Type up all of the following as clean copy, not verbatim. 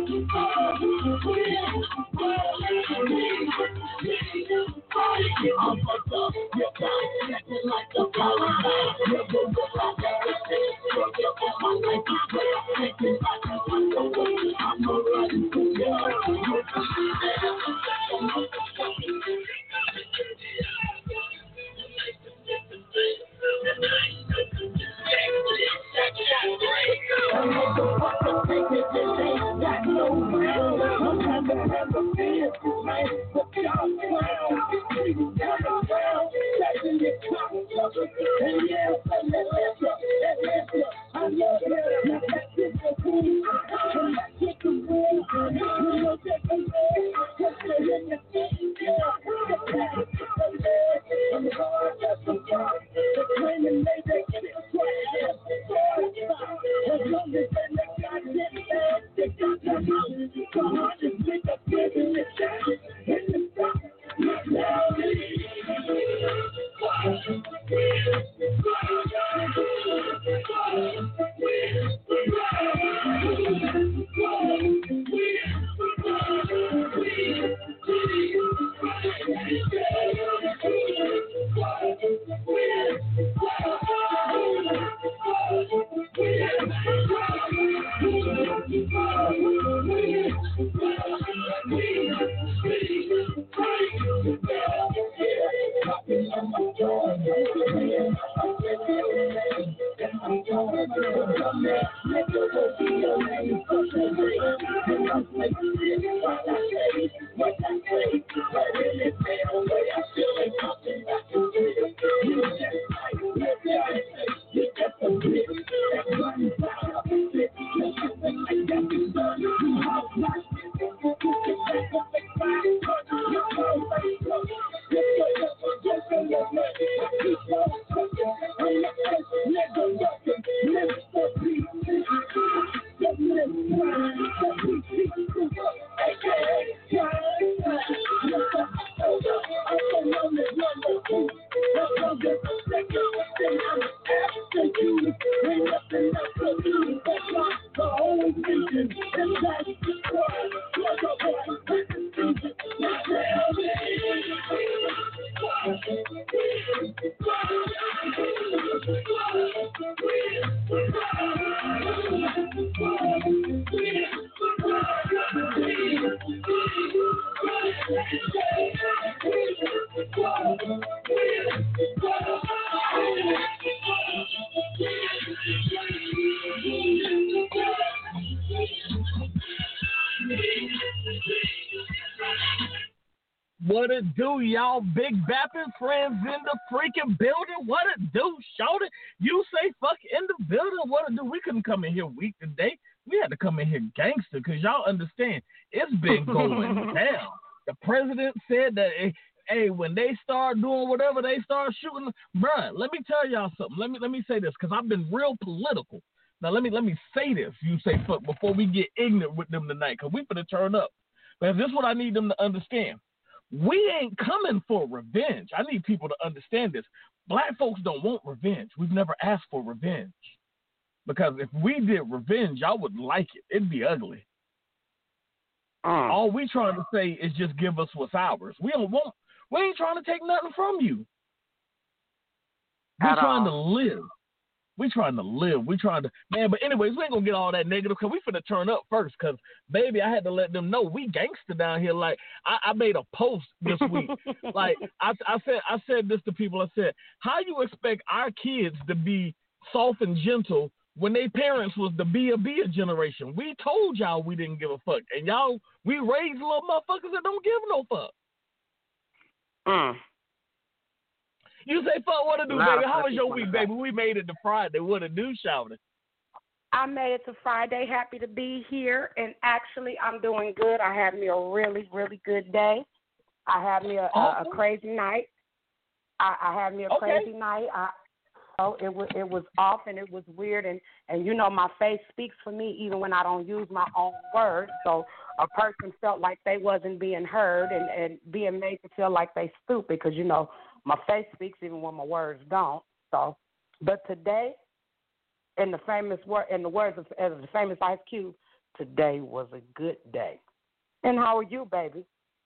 I'm fucked up, you're down, acting like a Valentine. Never will I hesitate. Fuck up on my life is great. Thinking back to my way. I'm already too young. I'm motherfucker thinking this ain't got no ground. I'm having never been, man, but y'all clown. People down the ground, chasing your cocksuckers. And yeah, Atlanta, I love you. Now back to the room, come back to the room. You know that the Lord, just to hit the thing, yeah. The path, the Lord, and the hard as the God. The claiming they get it right. As long as they got it, they got the house. Come on, just pick up, give it a shot. Hit the top, What it do, y'all? Big Bappin' friends in the freaking building. What it do, shout it. You say fuck in the building. What it do? We couldn't come in here weak today. We had to come in here gangster because y'all understand it's been going down. The president said that, hey, when they start doing whatever, they start shooting. Bruh, let me tell y'all something. Let me say this because I've been real political. Now let me say this. You say fuck before we get ignorant with them tonight because we finna turn up. But this is what I need them to understand. We ain't coming for revenge. I need people to understand this. Black folks don't want revenge. We've never asked for revenge. Because if we did revenge, y'all would like it. It'd be ugly. All we trying to say is just give us what's ours. We ain't trying to take nothing from you. We're trying to live. We trying to live. We trying to, man, but anyways, we ain't going to get all that negative because we finna turn up first because, baby, I had to let them know we gangster down here. Like, I made a post this week. Like, I said this to people. I said, how you expect our kids to be soft and gentle when their parents was the be a generation? We told y'all we didn't give a fuck. And y'all, we raised little motherfuckers that don't give no fuck. You say, fuck, what to do, baby? How was your week, baby? We made it to Friday. What to do, shouting? I made it to Friday. Happy to be here. And actually, I'm doing good. I had me a really, really good day. I had me a crazy night. I had me a crazy night. It was off and it was weird. And, you know, my face speaks for me even when I don't use my own words. So a person felt like they wasn't being heard and being made to feel like they stupid because, you know, my face speaks even when my words don't. So, but today, in the words of the famous Ice Cube, Today was a good day. And how are you, baby?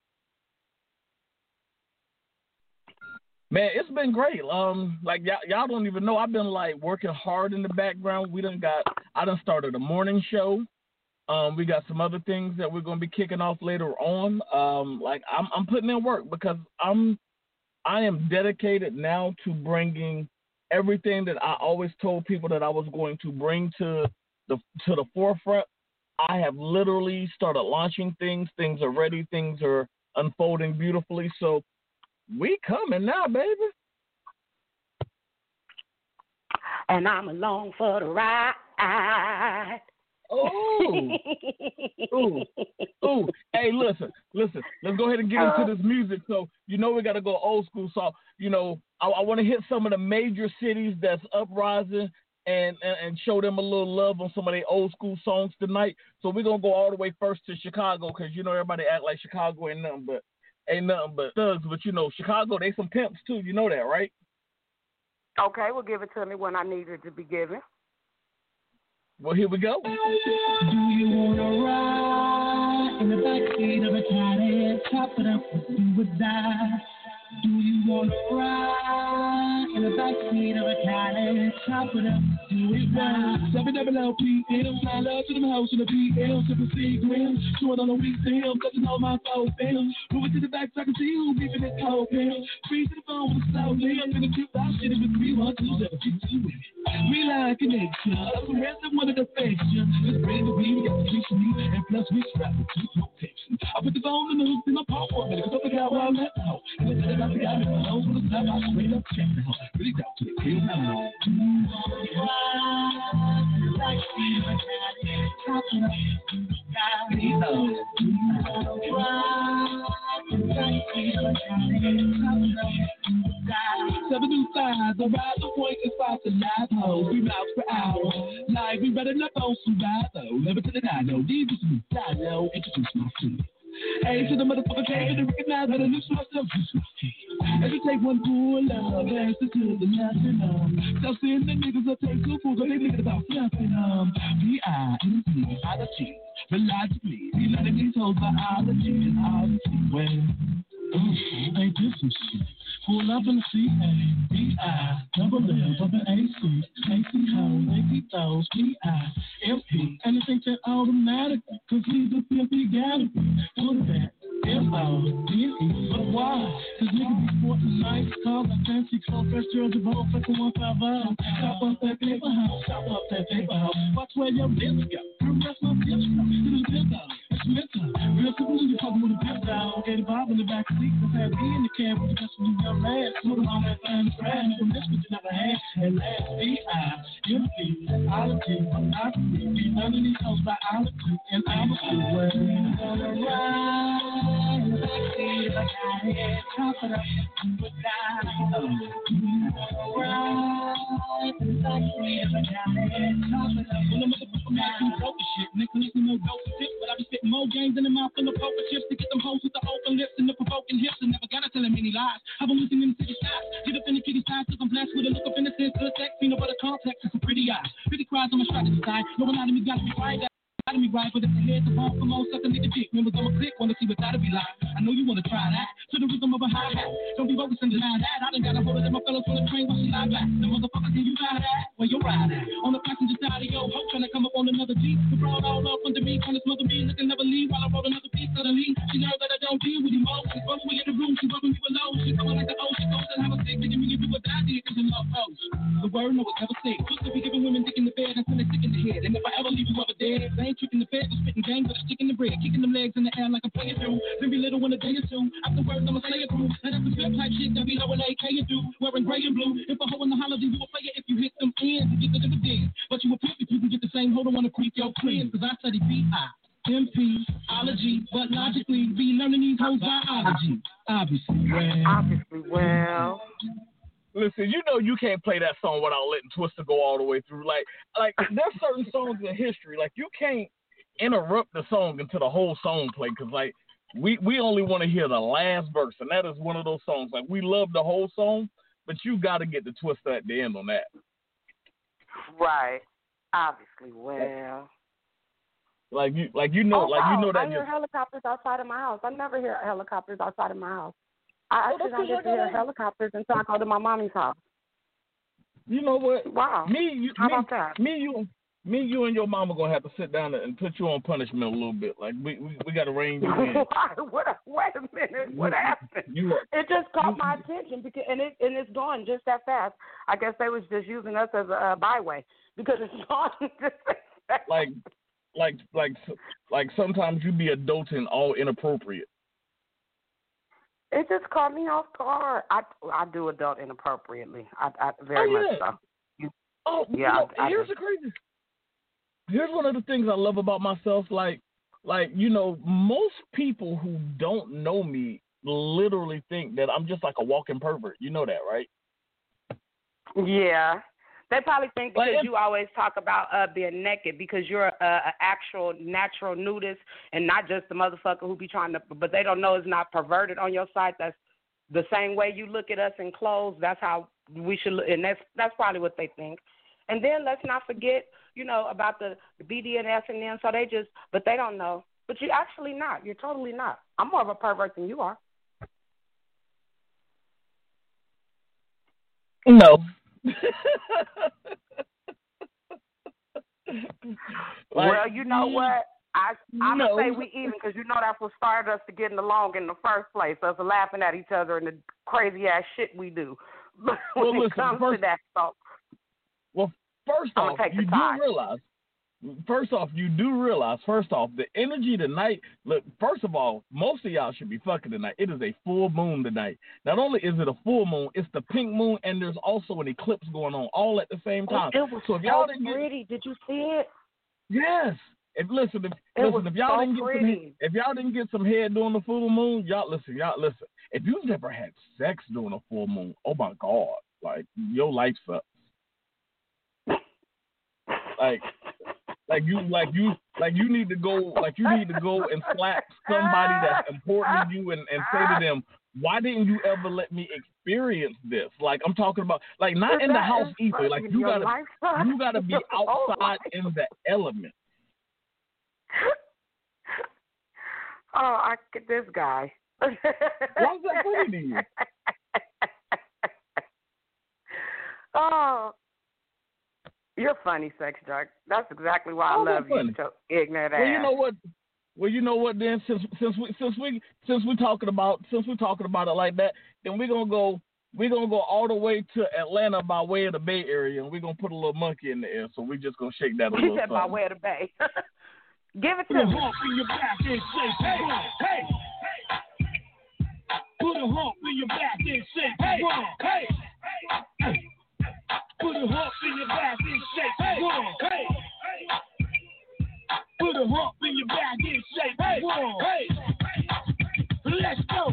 Man, it's been great. Like y'all don't even know. I've been like working hard in the background. I done started a morning show. We got some other things that we're gonna be kicking off later on. Like I'm putting in work because I am dedicated now to bringing everything that I always told people that I was going to bring to the forefront. I have literally started launching things. Things are ready. Things are unfolding beautifully. So we coming now, baby. And I'm along for the ride. Oh, ooh. Hey, listen. Let's go ahead and get into this music. So, we got to go old school. So, I want to hit some of the major cities that's uprising and show them a little love on some of their old school songs tonight. So we're going to go all the way first to Chicago because, everybody act like Chicago ain't nothing but thugs. But, Chicago, they some pimps too. You know that, right? Okay, well, give it to me when I need it to be given. Well, here we go. Do you want to ride in the backseat of a Cadillac? Top it up and do or die. Do you want to ride in the backseat of a Cadillac? Top it up, do it right. 7LPM, fly love to them hoes in the PM, sipping Seagrams. Chewing on the weak film, touching all my foul film. Moving to the back so I can see who beefing this cold film. Free to the phone with a slow limb. Finna keep our shit with 312 We like a nature, the rest of one of the faction. It's ready to be, we got the juice in me, and plus we strap with two protection. I put the phone in the hoop in my paw for a minute, cause I forgot where I'm at now. And it's I forgot me, my nose with a slap, I straight up check now. Really down to the kill now. Like see my daddy, chopping up, Seven new sides, I ride the point and spot the live hoes. 3 miles per hour. Live, we better not on some ride though. Never to the I know. These are some I know. Introduce myself. A to the motherfucker K to recognize that I lose myself. Every take one pool love, answer to the nothing. Stop seeing the niggas that take two fools, but they niggas about nothing. B-I-N-C-I-G, but logically, we letting these hoes biology and obviously, well, ain't this some shit? Pull up in the C-A-B-I-double-L, bumpin' A-C, A-C home, A-C those, P-I-M-P, and they think that automatically, cause he's a pimpy gotta be, full of that. M-O-D-E, but why? Cause niggas be sporting nice cars, like fancy clothes, fresh girls, of all fucking 150. Stop up that paper house, stop up that paper house. Watch where your lips go. Rest my lips go. To the zip out. It's winter. Real simple when you fucking with a pimp down. Get a bob in the back seat. Let's have me in the cab with the best when you young man. Put them on that fine brand. From this what you never had. And last B-I-M-P, biology, we learning these hoes biology. And I'm a fool. Where you gonna ride? See if I got it, top it up, put down, right, see if I got it, top it up. When the motherfucker mad, you broke the shit, nigga, listen, no dope tips, but I be spitting more games in the mouth than the poker chips to get them hoes with the open lips and the provoking hips, and never gotta tell them any lies. I've been listening to the shots, get up in the kitty side, cause I'm blessed with a look up in the sense, good sex, peanut butter context, and some pretty eyes. Pretty cries on my strategy side, no one out of me gotta be quiet. Out of me right, but if the head's a ball, come on, suck a nigga dick. Members on a click, wanna see what that'll be like. I know you wanna try that. To the rhythm of a hi-hat. Don't be bogus and deny that. I done got a hold of them, my fellas on the train, watch you lie back. The motherfucker, can you buy that? Well, you're right at. On the passenger side of your hope, trying to come up on another G. The broad all up under me, trying to smother me, looking never leave while I roll another piece. Suddenly, she knows that I don't deal with emotions. Once we in the room, she rubbing me below. She coming like the ocean, goes and have a stick, thinking me and do what I did, cause you love post. The word no, it's never sick. Supposed to be giving women dick in the bed, until they stick in the head. And if I ever leave you ever dead, they ain't tricking the bed, gang with a stick in the bread, kicking them legs in the air like I'm playing through. Then be little when a day or two. Afterwards, I'ma say it through. And that's the flip type shit that be low and AK and do. Wearing gray and blue. If a hoe in the holiday, you a player if you hit them ends and get the dividends. But you a pimp if you can get the same hoe to wanna creep your friends. Cause I study B-I-M-P, ology, but logically be learning these hoes biology. Obviously, well. Listen, you can't play that song without letting Twista go all the way through. Like there's certain songs in history, like you can't interrupt the song until the whole song play, because like we only want to hear the last verse, and that is one of those songs. Like we love the whole song, but you got to get the Twista at the end on that. Right. Obviously, well. Like you know that. I hear helicopters outside of my house. I never hear helicopters outside of my house. I actually don't get to hear helicopters until I go to my mommy's house. You know what? Wow. How about that? Me, you, and your mama gonna have to sit down and put you on punishment a little bit. Like we got to rein you in. Wait a minute. What happened? It just caught my attention because it's gone just that fast. I guess they was just using us as a byway because it's gone just that fast. Like sometimes you be adulting all inappropriate. It just caught me off guard. I do adult inappropriately. I very much so. Oh yeah. Here's the crazy. Here's one of the things I love about myself. Like most people who don't know me literally think that I'm just like a walking pervert. You know that, right? Yeah. They probably think because you always talk about being naked because you're an actual natural nudist and not just the motherfucker who be trying to, but they don't know it's not perverted on your site. That's the same way you look at us in clothes. That's how we should look, and that's probably what they think. And then let's not forget, about the BD and S and them. So but they don't know. But you're actually not. You're totally not. I'm more of a pervert than you are. No. Well, you know what? I'm going to say we even because that's what started us to getting along in the first place, us laughing at each other and the crazy-ass shit we do. But when it comes to that stuff. Well, first off, you do realize, the energy tonight, look, first of all, most of y'all should be fucking tonight. It is a full moon tonight. Not only is it a full moon, it's the pink moon, and there's also an eclipse going on all at the same time. It was so pretty. Did you see it? Yes. If y'all didn't get some head during the full moon, y'all listen. If you've never had sex during a full moon, oh my God, like your life sucks. You need to go and slap somebody that's important to you and say to them, why didn't you ever let me experience this? Like I'm talking about, like not in the house either. Like you gotta be outside in the element. Oh, I get this guy. Why is that funny to you? Oh. You're funny, Sex Dark. That's exactly why I love you, so ignorant ass. Well, you know what? Then since we talking about it like that, then we're gonna go all the way to Atlanta by way of the Bay Area, and we're gonna put a little monkey in the air. So we're just gonna shake that a little. He said by way of the Bay. Give it to me. In your back and say, hey. Put a hump in your back and say, hey. Put a hump in your back and shake. Hey. Put a hump in your back and shake. Hey. Let's go.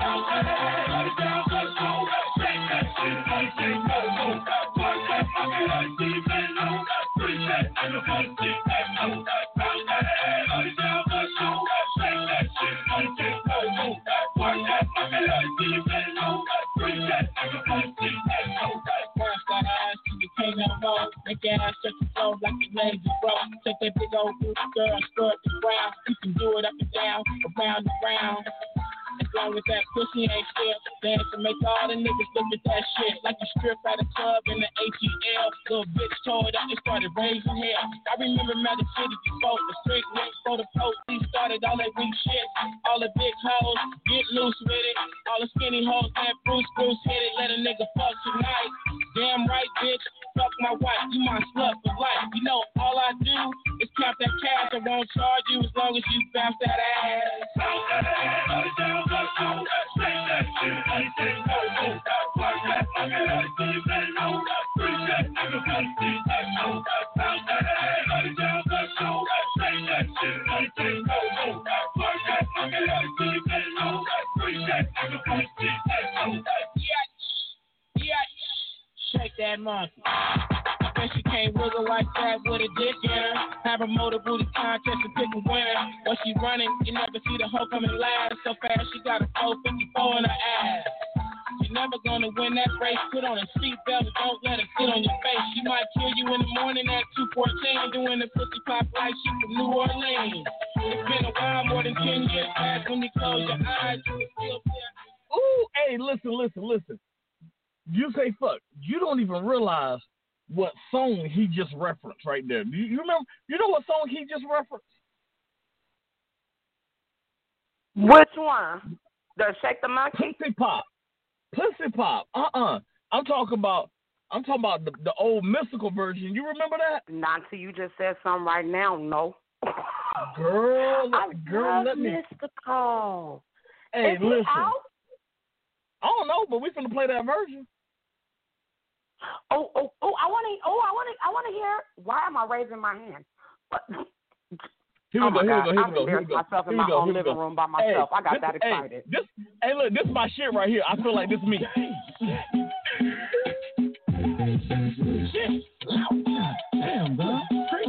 Make your ass touch the floor like a lazy bro. Take that big old booty girl and stir it to ground. You can do it up and down, around and round. As long as that pussy ain't still dance and make all the niggas look at that shit like you strip at a club in the ATL. Little bitch tore it up and started raising hell. I remember Magic City before the street went for the police started all that weak shit. All the big hoes get loose with it. All the skinny hoes that Bruce hit it. Let a nigga fuck tonight. Damn right, bitch. Fuck my wife, you my slut for life. You know, all I do is count that cash. I won't charge you as long as you bounce that ass. Bounce that ass, down, let's go. Shake that shit, like this, go. Work that fucking ass, you better know. Freak that nigga, pussy, let's go. Bounce that ass, down, let's go. Shake that shit, like this, go. Work that fucking ass, you better know. Freak that nigga, pussy, let's go. Yeah. Shake that monkey. Bet she can't wiggle like that with a dick in her. Have a motor booty contest and pick a winner. When she running, you never see the hoe coming last. So fast, she got a 454 in her ass. She You're never gonna win that race. Put on a seatbelt and don't let it sit on your face. She might kill you in the morning at 2:14, doing the pussy pop like she from New Orleans. It's been a while, more than 10 years past. When you close your eyes, you can still feel. Ooh, hey, listen. You say fuck. You don't even realize what song he just referenced right there. You remember? You know what song he just referenced? Which one? The Shake the Monkey? Pussy Pop. I'm talking about the old Mystical version. You remember that? Not until you just said something right now. No. Girl, let me. Mystical. Hey, Is listen. It out? I don't know, but we finna play that version. I want to hear. Why am I raising my hand? Here we go. I'm embarrassing myself in my own living room by myself. I got that excited. This is my shit right here. I feel like this is me. Damn, bro.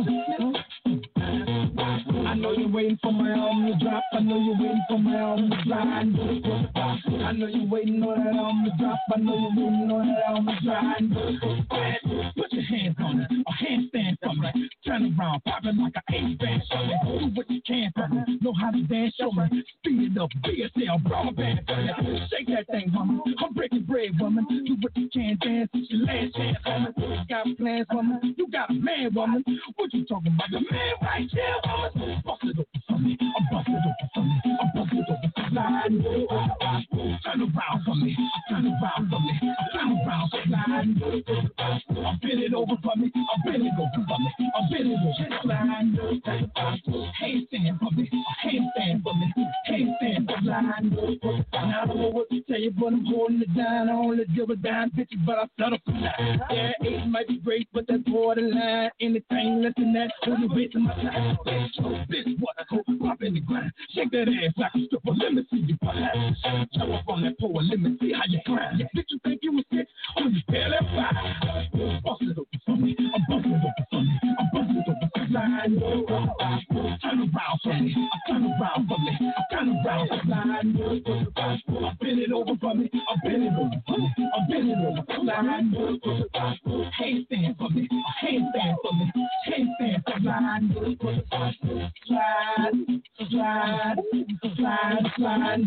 I know you're waiting for my album to drop. I know you're waiting for my album to drop. I know you're waiting on that album to drop. I know you're waiting on that album to drop. Put your hands on it, a handstand for me. Turn around, pop it like an A-band for me. Do what you can for me. Know how to dance, show me. Speed it up, BSL, broadband for me. Shake that thing, woman. I'm breaking bread, woman. Do what you can, dance. It's your last chance, woman. You got plans, woman. You got a man, woman. What you talking about? The man right here, woman. Bust it open for me. I'm bust it open for me. I'm bust it open for me. Turn around for me. Turn around for me. Turn around for me. I'm bend it over for me. I'm bend it over for me. I'm bend it over. Handstand for me. Handstand for me. Handstand for me. Now I don't know what to tell you, but I'm holding it down. I only deal with dime bitches, but I settle for that. Yeah, 8 might be great, but that's borderline. Anything less than that, only wasting my time. Bitch, what? Pop in the ground. Shake that ass like a stripper. Let me see you pop that. Jump up on that pole. Let me see how you grind. Did you think you was sick? Oh, you barely fine. Bust it open for me. I'm busting it open for me. I'm busting it open for me. Turn around for me. Turn around for me. Turn around for me. I'm bend it over for me. I'm bend it over for me. I'm bend it over for me. Handstand for me. Handstand for me. Handstand for me. Slide, slide, slide, slide,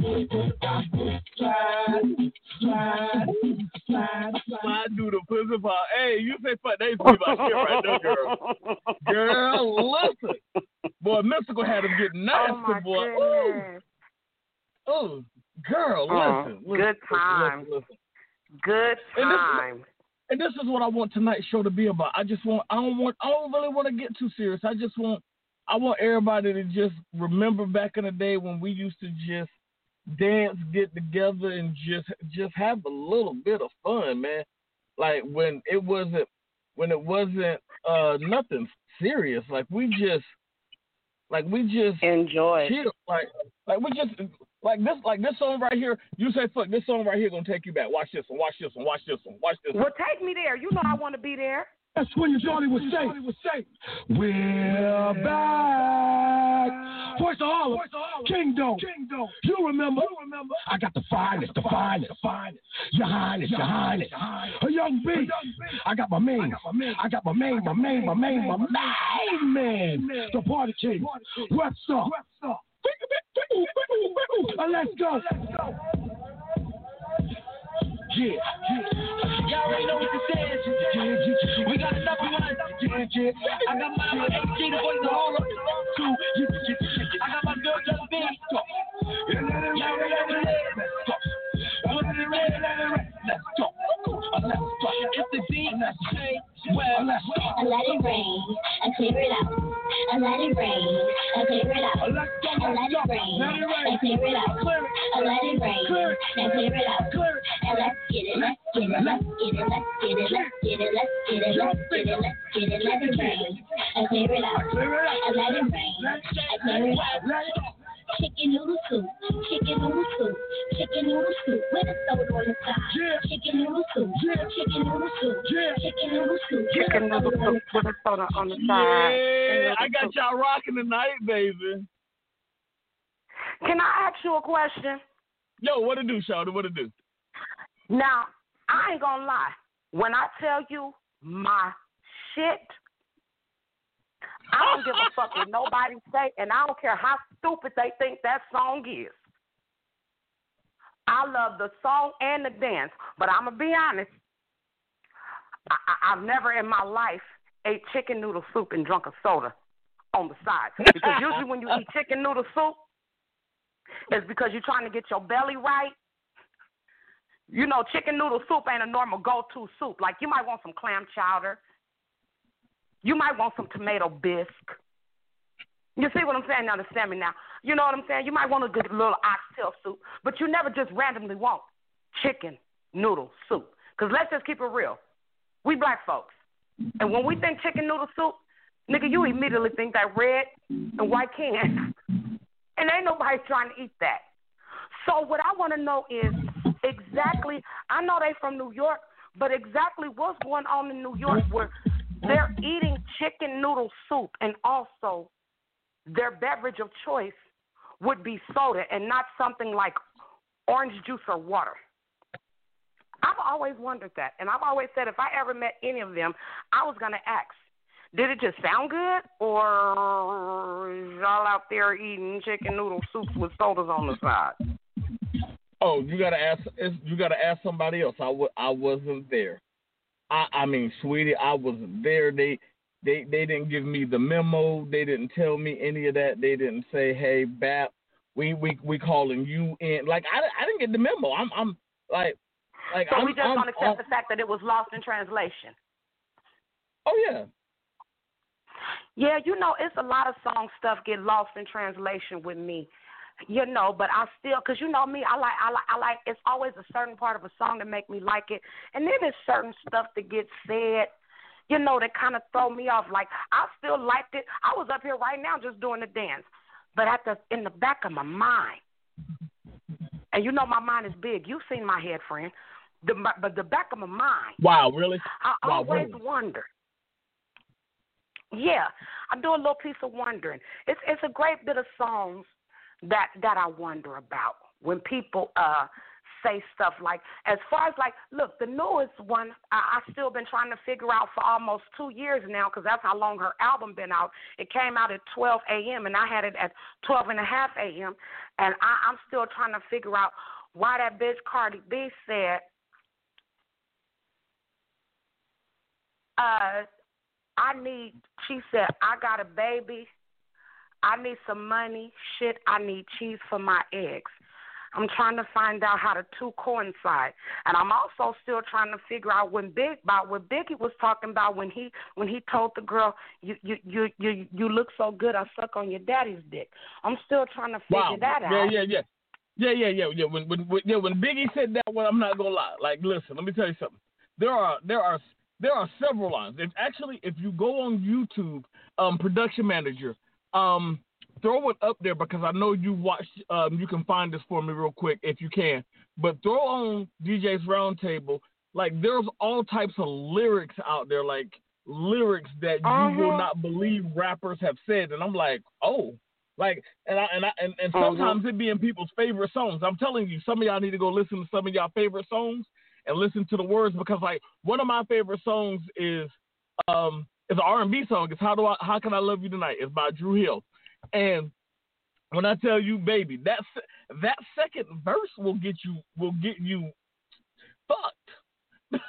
Slide do the pussy pop. Hey, you say fuck, they see my shit right there, girl. Girl, listen. Boy, Mystical had him getting nasty, boy. Goodness. Ooh, girl, listen. Good time. Listen. Good time. And this is what I want tonight's show to be about. I don't really want to get too serious. I want everybody to just remember back in the day when we used to just dance, get together, and just have a little bit of fun, man. Like when it wasn't nothing serious. Like we just enjoy. Chill. Like we just like this song right here. You say fuck, this song right here gonna take you back. Watch this one. Watch this one. Watch this one. Watch this one. Well, take me there. You know I want to be there. That's when your Johnny was safe. We're back. Voice of Harlem, Kingdom. You remember? I got the finest. Your Highness. A young B. I got my main. Man. The party king. What's up? Let's go. Yeah. Y'all already know what this is. We got another one. Yeah. I got my AG, the voice of all of them. I got my girl Just B. Y'all already know let's go. It's the beat. Well, let's go. I let it rain, I clear it out. I let it rain, I clear it out. I let it rain, and clear it out. I let it rain, and clear it out. And let's get it. Let it rain, and clear it out. I let it rain, and clear it out. Chicken noodle soup, with a soda on the side. Chicken noodle soup, with a soda on the side. Yeah, I got y'all rocking tonight, baby. Can I ask you a question? Yo, what it do, Shawty? What it do? Now, I ain't gonna lie. When I tell you my shit, I don't give a fuck what nobody say, and I don't care how stupid they think that song is. I love the song and the dance, but I'm going to be honest. I've never in my life ate chicken noodle soup and drunk a soda on the side. Because usually when you eat chicken noodle soup, it's because you're trying to get your belly right. You know, chicken noodle soup ain't a normal go-to soup. Like, you might want some clam chowder. You might want some tomato bisque. You see what I'm saying? You understand me now? You know what I'm saying? You might want a good little oxtail soup, but you never just randomly want chicken noodle soup. Because let's just keep it real. We black folks. And when we think chicken noodle soup, nigga, you immediately think that red and white can. And ain't nobody trying to eat that. So what I want to know is exactly, I know they from New York, but exactly what's going on in New York where they're eating chicken noodle soup and also their beverage of choice would be soda and not something like orange juice or water. I've always wondered that, and I've always said if I ever met any of them, I was going to ask, did it just sound good, or is y'all out there eating chicken noodle soups with sodas on the side? Oh, you gotta ask somebody else. I wasn't there. I mean, sweetie, I wasn't there. They didn't give me the memo. They didn't tell me any of that. They didn't say, hey, Bap, we calling you in. Like I didn't get the memo. I'm like. So we just don't accept the fact that it was lost in translation. Oh yeah. Yeah, you know, it's a lot of song stuff get lost in translation with me. You know, but I still, because you know me, I like. It's always a certain part of a song that make me like it, and then there's certain stuff that gets said, you know, that kind of throw me off. Like I still liked it. I was up here right now just doing the dance, but in the back of my mind, and you know my mind is big. You've seen my head, friend. But the back of my mind. Wow, really? I always wonder. Yeah, I do a little piece of wondering. It's a great bit of songs that I wonder about when people say stuff like, as far as like, look, the newest one, I've still been trying to figure out for almost 2 years now because that's how long her album been out. It came out at 12 a.m. and I had it at 12 and a half a.m. And I'm still trying to figure out why that bitch Cardi B said, she said, I got a baby, I need some money, shit, I need cheese for my eggs. I'm trying to find out how the two coincide. And I'm also still trying to figure out what Biggie was talking about when he told the girl, you look so good, I suck on your daddy's dick. I'm still trying to figure that out. Yeah. When Biggie said that one, I'm not gonna lie. Like, listen, let me tell you something. There are several lines. It's actually, if you go on YouTube, Production Manager, throw it up there because I know you watched. You can find this for me real quick if you can. But throw on DJ's Roundtable. Like, there's all types of lyrics out there, like lyrics that you will not believe rappers have said, and I'm like, oh. Like, and sometimes it be in people's favorite songs. I'm telling you, some of y'all need to go listen to some of y'all favorite songs and listen to the words, because like one of my favorite songs is an R&B song. It's How Can I Love You Tonight? It's by Dru Hill. And when I tell you, baby, that second verse will get you fucked.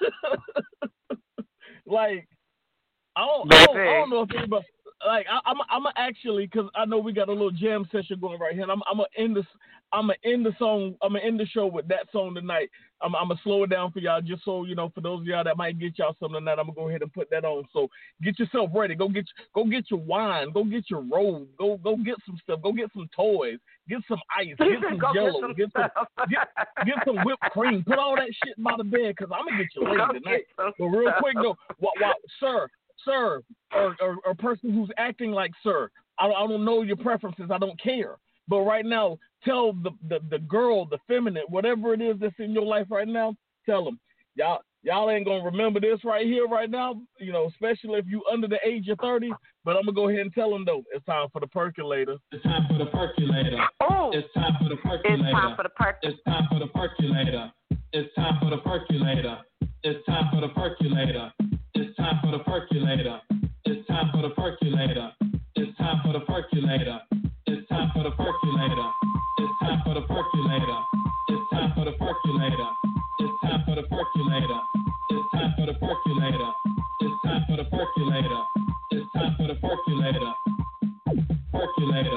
Like, I don't know if anybody. Like, I'm actually, because I know we got a little jam session going right here. And I'm gonna end the song. I'm gonna end the show with that song tonight. I'm gonna slow it down for y'all, just so you know, for those of y'all that might get y'all something tonight. I'm gonna go ahead and put that on. So get yourself ready. Go get your wine. Go get your robe. Go get some stuff. Go get some toys. Get some ice. Get some Jello. Get some whipped cream. Put all that shit by the bed, because I'm gonna get you later tonight. But real quick though, sir, or person who's acting like sir, I don't know your preferences. I don't care. But right now, tell the girl, the feminine, whatever it is that's in your life right now, tell them, y'all ain't going to remember this right here, right now, you know, especially if you under the age of 30. But I'm going to go ahead and tell them, though, it's time for the percolator. It's time for the percolator. Oh. It's time for the percolator. It's time for the percolator. It's time for the percolator. It's time for the percolator. It's time for the percolator. It's time for the percolator. It's time for the percolator. It's time for the percolator. It's time for the percolator. It's time for the percolator. It's time for the percolator. It's time for the percolator. It's time for the percolator. It's time for the percolator. It's time for the percolator. Percolator.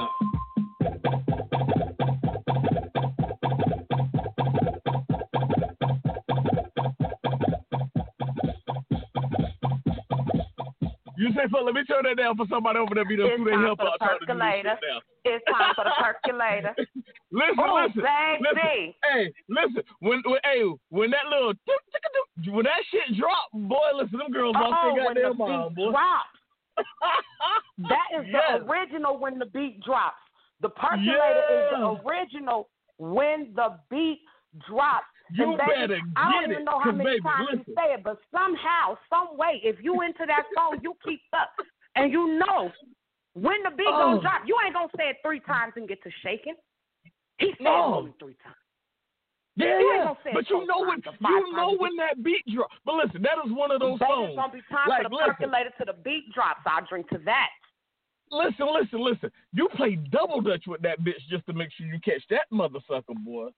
You say, let me turn that down for somebody over there. Be the help out. It's time for the percolator. Listen. Baby. Hey, listen. When that little when that shit drop, boy, listen, them girls lost their goddamn mind, boy. That is the original when the beat drops. The percolator is the original when the beat drops. You baby, better get it. I don't even know how many times you say it, but somehow, some way, if you into that song, you keep up. And you know, when the beat gonna drop, you ain't gonna say it 3 times and get to shaking. He said it only 3 times. Yeah. But you know when that beat drops. But listen, that is one of those songs. It's gonna be time for the percolator to the beat drops. I'll drink to that. Listen. You play double dutch with that bitch just to make sure you catch that mother sucker, boy.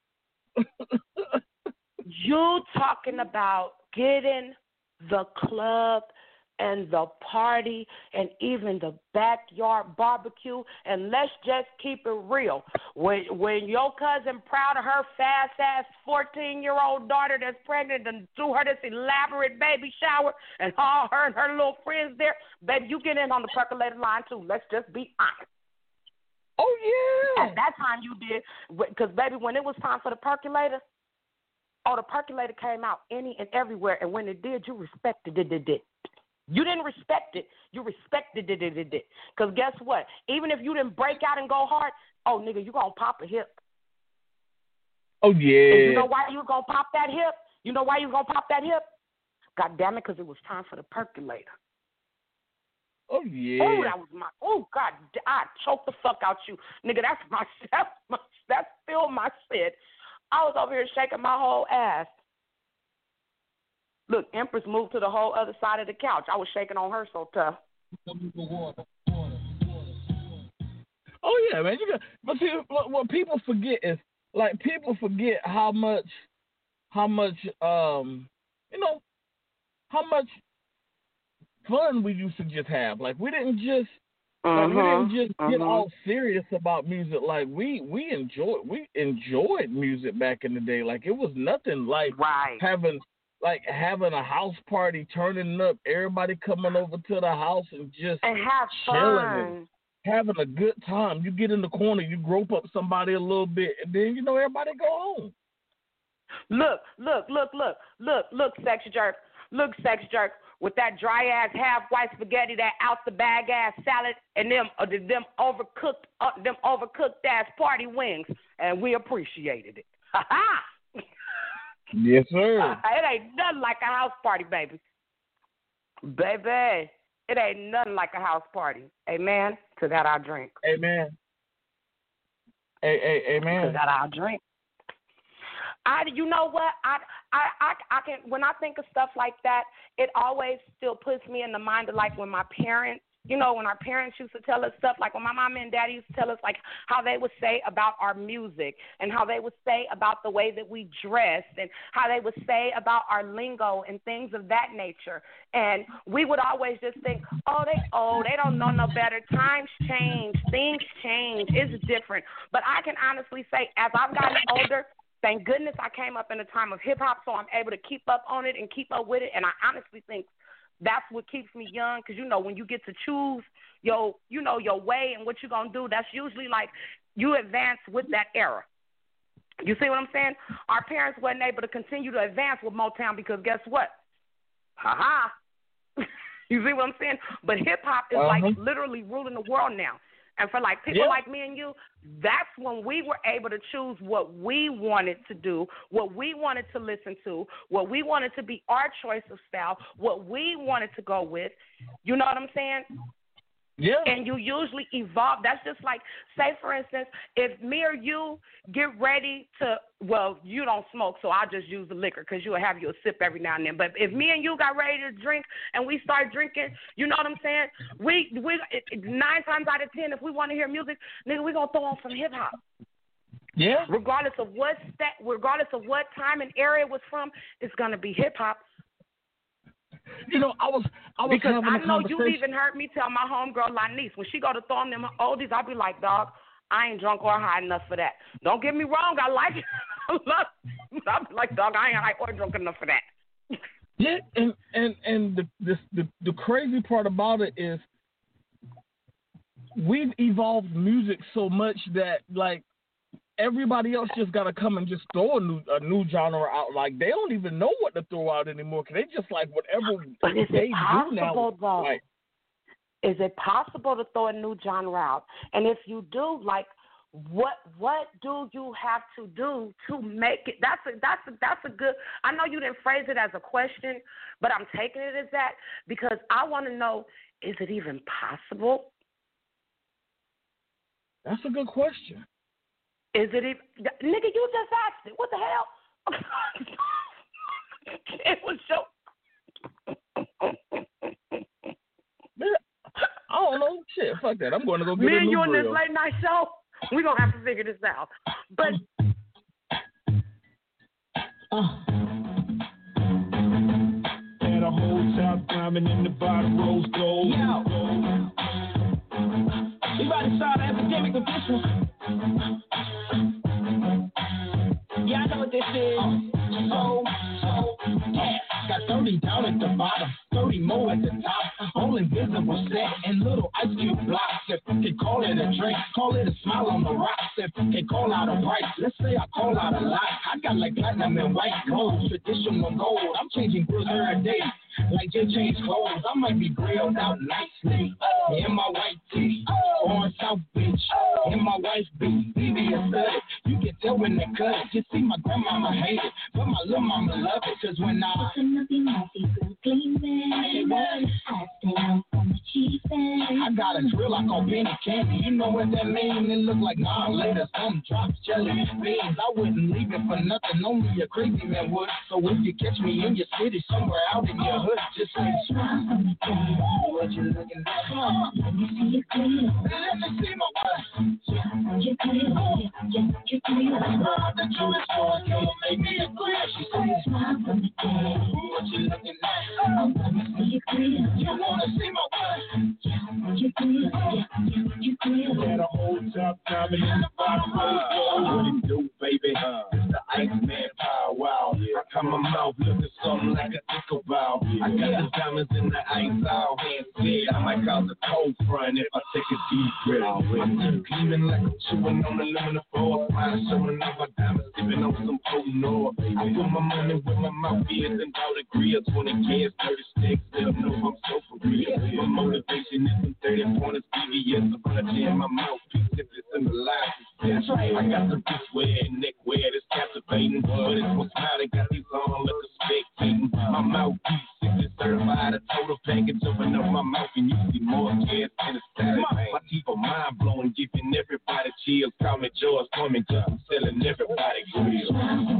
You talking about getting the club and the party and even the backyard barbecue, and let's just keep it real. When your cousin proud of her fast-ass 14-year-old daughter that's pregnant and threw her this elaborate baby shower and all her and her little friends there, baby, you get in on the percolator line too. Let's just be honest. Oh, yeah. At that time you did, because, baby, when it was time for the percolator, the percolator came out any and everywhere, and when it did, you respected it. You didn't respect it. You respected it. Because guess what? Even if you didn't break out and go hard, nigga, you going to pop a hip. Oh, yeah. And you know why you going to pop that hip? You know why you going to pop that hip? God damn it, because it was time for the percolator. Oh, yeah. Oh, that was God, I choked the fuck out you. Nigga, that's still my shit. I was over here shaking my whole ass. Look, Empress moved to the whole other side of the couch. I was shaking on her so tough. Oh, yeah, man. But see, what people forget is, people forget how much fun we used to just have. We didn't just get all serious about music. We enjoyed music back in the day. It was nothing like having a house party, turning up, everybody coming over to the house and have chilling fun. and having a good time. You get in the corner, you grope up somebody a little bit, and then everybody go home. Look, sex jerk. Look, sex jerk. With that dry ass half white spaghetti, that out the bag ass salad, and them overcooked ass party wings, and we appreciated it. Ha ha! Yes, sir. It ain't nothing like a house party, baby. Baby, it ain't nothing like a house party. Amen. To that I drink. Amen. Amen. To that I drink. You know what? I can, when I think of stuff like that, it always still puts me in the mind of when my parents, when our parents used to tell us stuff, when my mom and daddy used to tell us how they would say about our music and how they would say about the way that we dressed and how they would say about our lingo and things of that nature. And we would always just think, they don't know no better. Times change, things change, it's different. But I can honestly say, as I've gotten older, thank goodness I came up in a time of hip-hop, so I'm able to keep up on it and keep up with it. And I honestly think that's what keeps me young, because, when you get to choose your way and what you're going to do, that's usually you advance with that era. You see what I'm saying? Our parents wasn't able to continue to advance with Motown because guess what? Ha-ha. You see what I'm saying? But hip-hop is literally ruling the world now. And for people like me and you, that's when we were able to choose what we wanted to do, what we wanted to listen to, what we wanted to be our choice of style, what we wanted to go with. You know what I'm saying? Yeah. And you usually evolve. That's just like, say, for instance, if me or you get ready to, well, you don't smoke, so I'll just use the liquor because you'll have you a sip every now and then. But if me and you got ready to drink and we start drinking, you know what I'm saying? We 9 times out of 10, if we want to hear music, nigga, we going to throw on some hip-hop. Yeah. Regardless of what time and area it was from, it's going to be hip-hop. You know, I was because having I a know conversation. you've even heard me tell my homegirl Lanice, when she go to throw on them oldies, I'll be like, dog, I ain't drunk or high enough for that. Don't get me wrong, I like it. I'll be like, dog, I ain't high or drunk enough for that. Yeah, and the crazy part about it is we've evolved music so much that, like, everybody else just got to come and just throw a new genre out. Like, they don't even know what to throw out anymore because they just like whatever but is they it possible, do now. Though? Like, is it possible to throw a new genre out? And if you do, like, what do you have to do to make it? That's a good. I know you didn't phrase it as a question, but I'm taking it as that because I want to know: is it even possible? That's a good question. Is it even, nigga? You just asked it. What the hell? It was so. I don't know. Shit, fuck that. I'm going to go get me a and new you on grill. this late night show. We gonna have to figure this out. But Had a whole top diamond in the bottom rose gold. We about to start an epidemic with this one. Yeah, I know what this is. Yeah. Got 30 down at the bottom, 30 more at the top. All invisible set and little ice cube blocks. If you can call it a drink, call it a smile on the rocks. If you can call out a price, let's say I call out a lot. I got like platinum and white gold, traditional gold. I'm changing grills every day. Like Jay change clothes, I might be grilled out nicely. In my white tee, on South Beach, in my wife's beat, BB is studded. You can tell when they cut it. You see my grandmama hate it, but my little mama love it. Cause when I I got a drill I call Benny Candy. You know what that mean? It look like later some drops, jelly beans. I wouldn't leave it for nothing. Only a crazy man would. So if you catch me in your city, somewhere out in your hood, just say smile for me, what you looking at? Let me see you clear. Let me see my wife. You clear. You clear. The truth is going to make me a clear. She says smile for me, what you looking at? Let me see you clear. You wanna see my wife? You clear. You clear. Had a whole top diamond in the bottom row. What it do, baby? It's the Iceman power. Wow. I cut my mouth looking something like a tickle bow. I got the diamonds in the ice out. Hands dead. I might cause a cold front if I take a deep breath. I'm just gleaming like I'm chewing on aluminum foil. Fine, showing off my diamonds, sipping on some potent oil. I put my money where my mouth is and out the grill. 20 kids, 30 sticks. Let them know I'm so for real. My motivation is some 30 pointers, BBS, a clutch in my mouthpiece. If it's in the life, that's right. I got the wrist wear and neck wear that's captivating. But it's what's smile, got these on like a spectating. My mouthpiece. Certified a total package, open up my mouth and you see more gas than a static. My teeth are mind blowing, giving everybody chills. Call me George Foreman, just selling everybody grills.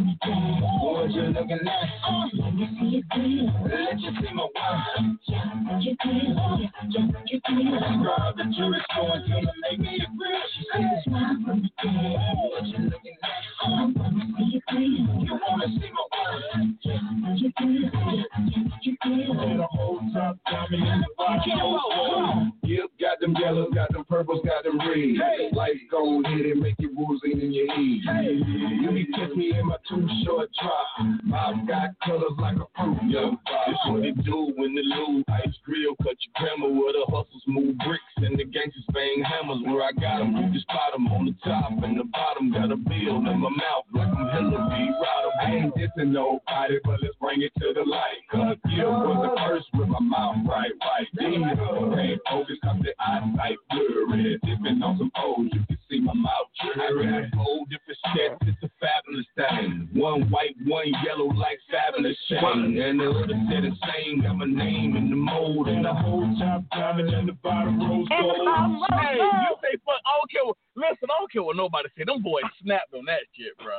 What you looking at? Let me see you clear. Let you see my wife. You clear. You clear. The jury's going to make me a grill. She says, smile for me. What you looking at? Let me see you clear. You wanna see my wife? You clear. You clear. Had a whole top diamond in the bottom. Yep, got them yellows, got them purples, got them reds. Hey. Life gon' hit and make you woozy in your head. Hey. You can catch me in my too short drop. I've got colors like a fruit, young Bob. This what it do when the loo ice grill cut your grandma where the hustles move bricks and the gangsters bang hammers where I got them. You just spot them on the top and the bottom. Got a bill in my mouth like I'm Hillary Rodham. I ain't dissing nobody, but let's bring it to the light. Cause you was the first with my mouth right. Damn, ain't focused on the eyesight blurry. Dipping on some O's, you can see my mouth I got 4 different sets, it's a fabulous thing. 1 white, 1 yellow, like fabulous chain. And the other set is same, got my name in the mold. And the whole top diamond and the bottom rose gold. Hey, you say fuck, I don't care what, listen, I don't care what nobody say. Them boys snapped on that shit, bro.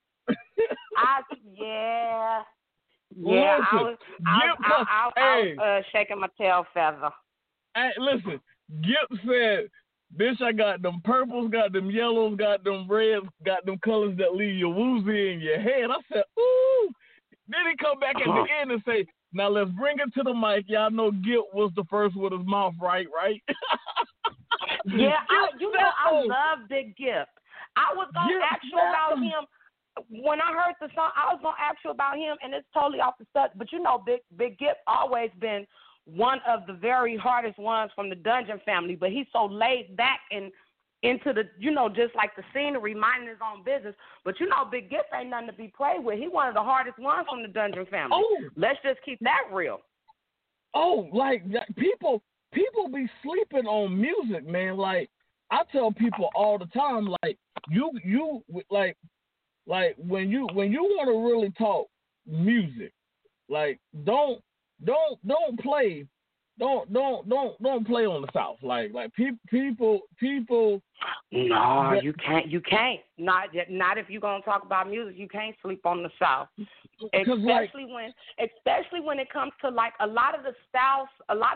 Yeah, listen, I was shaking my tail feather. Hey, listen, Gip said, bitch, I got them purples, got them yellows, got them reds, got them colors that leave your woozy in your head. I said, ooh. Then he come back at the end and say, now let's bring it to the mic. Y'all know Gip was the first with his mouth right? Yeah, I love Big Gip. I was going to ask you about him. When I heard the song, I was going to ask you about him, and it's totally off the stuff. But you know, Big Gip always been one of the very hardest ones from the Dungeon family. But he's so laid back and into the, just like the scenery, minding his own business. But Big Gip ain't nothing to be played with. He one of the hardest ones from the Dungeon family. Oh. Let's just keep that real. Oh, like people be sleeping on music, man. Like I tell people all the time, like you like when you want to really talk music, like don't play on the South. Like people. No, you can't. Not if you're gonna talk about music. You can't sleep on the South, especially when it comes to like a lot of the styles